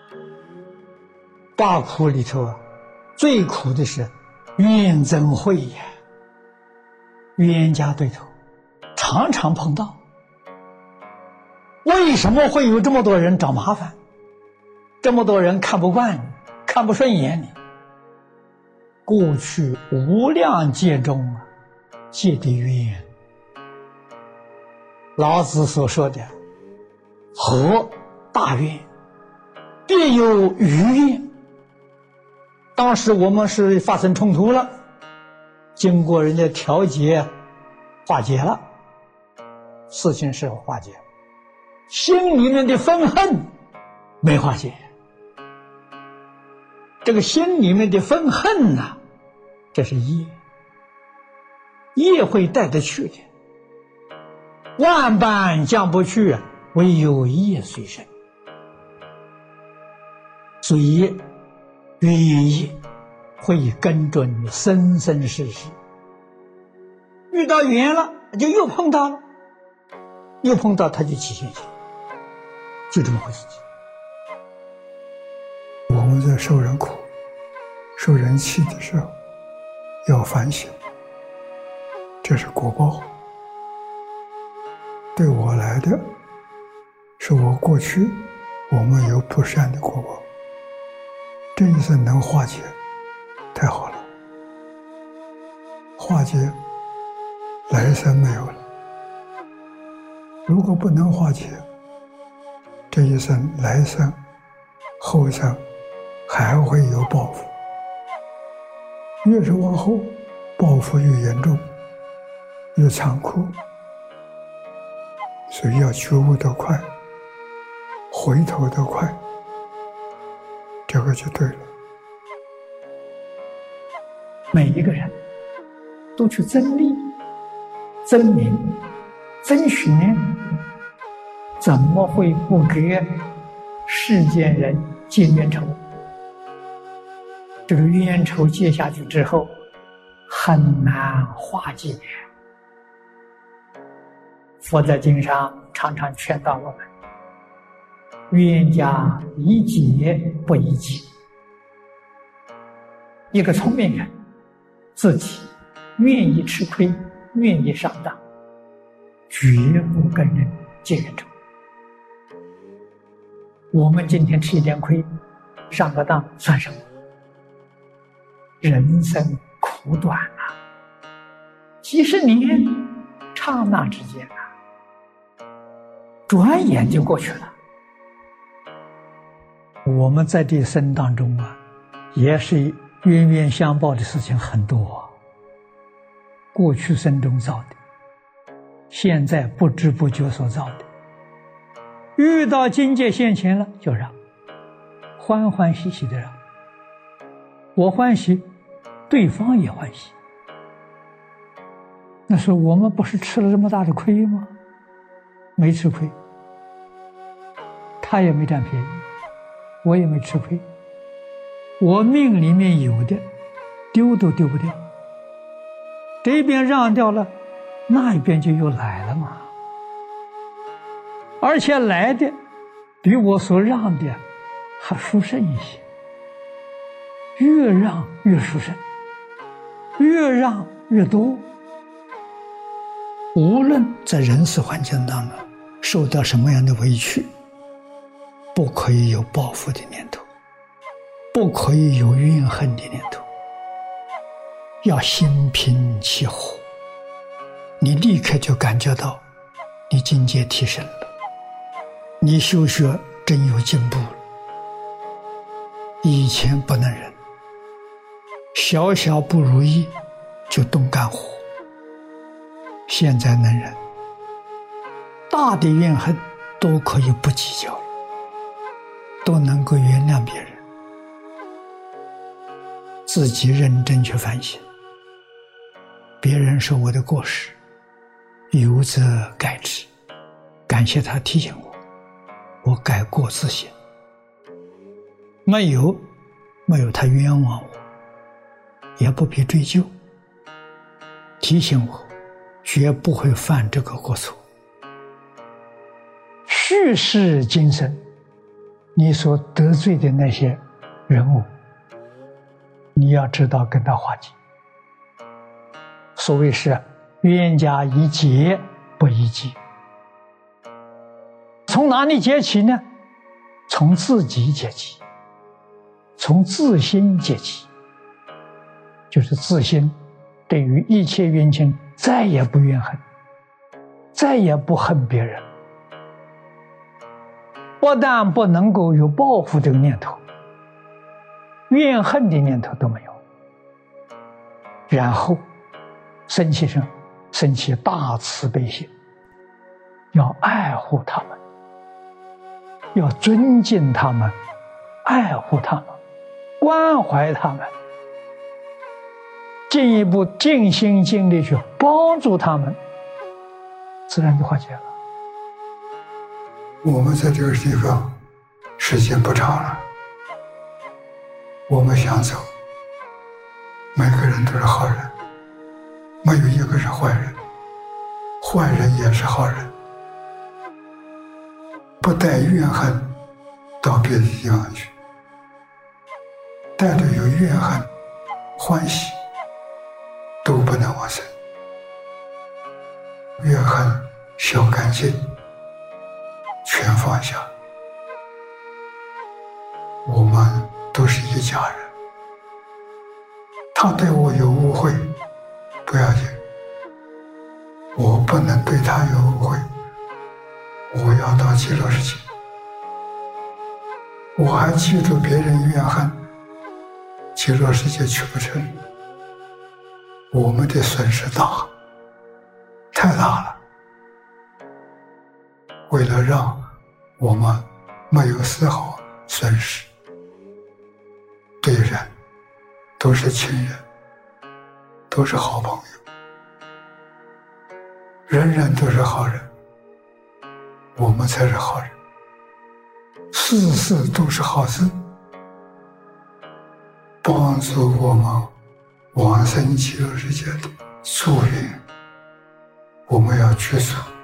八苦里头啊，最苦的是怨憎会呀，冤家对头，常常碰到。为什么会有这么多人找麻烦？这么多人看不惯你，看不顺眼你？过去无量劫中啊，结的冤。老子所说的和大怨，必有余怨。当时我们是发生冲突了，经过人家调解化解了，事情是化解，心里面的愤恨没化解。这个心里面的愤恨啊，这是业，业会带得去的，万般降不去，唯有业随身。所以冤业会跟着你生生世世，遇到缘了就又碰到了，又碰到它就起现行，就这么回事。 我们在受人苦、受人气的时候，要反省，这是果报。对我来的，是我过去我们有不善的果报，这一生能化解，太好了。化解，来生没有了。如果不能化解，这一生、来生、后生还会有报复。越是往后，报复越严重，越残酷。所以要觉悟得快，回头得快，这个就对了。 每一个人都去增利、增名、增权，怎么会不给世间人结冤仇？这个冤仇结下去之后，很难化解。佛在经上常常劝导我们：冤家宜解不宜结。一个聪明人自己愿意吃亏，愿意上当，绝不跟人结冤仇。我们今天吃一点亏，上个当算什么？人生苦短啊，几十年，刹那之间啊，转眼就过去了。我们在这一生当中啊，也是冤冤相报的事情很多啊。过去生中造的，现在不知不觉所造的，遇到境界现前了就让，欢欢喜喜的让。我欢喜，对方也欢喜。那时候我们不是吃了这么大的亏吗？没吃亏，他也没占便宜，我也没吃亏。我命里面有的，丢都丢不掉。这边让掉了，那一边就又来了嘛。而且来的比我所让的还殊胜一些，越让越殊胜，越让越多。无论在人世环境当中受到什么样的委屈，不可以有报复的念头，不可以有怨恨的念头，要心平气和，你立刻就感觉到你境界提升了，你修学真有进步了。以前不能忍，小小不如意就动肝火，现在能忍，大的怨恨都可以不计较了，都能够原谅别人。自己认真去反省，别人说我的过失，有则改之，感谢他提醒我，我改过自新。没有他冤枉我，也不必追究，提醒我绝不会犯这个过错。续世今生你所得罪的那些人物，你要知道跟他化解。所谓是冤家宜解不宜结。从哪里解起呢？从自己解起，从自心解起，就是自心对于一切冤亲再也不怨恨，再也不恨别人，不但不能够有报复这个念头，怨恨的念头都没有，然后生起大慈悲心，要爱护他们，要尊敬他们，爱护他们，关怀他们，进一步尽心尽力去帮助他们，自然就化解了。 我们在这个地方时间不长了，我们想走，每个人都是好人，没有一个是坏人，坏人也是好人，不带怨恨到别的地方去，带着有怨恨欢喜都不能往生。怨恨消干净，全放下，我们都是一家人。他对我有误会不要紧，我不能对他有误会，我要到极乐世界。我还记住别人怨恨，极乐世界去不成，我们的损失大，太大了。为了让我们没有丝毫损失，对人都是亲人，都是好朋友，人人都是好人，我们才是好人，事事都是好事，帮助我们往生极乐世界的助缘，我们要去做。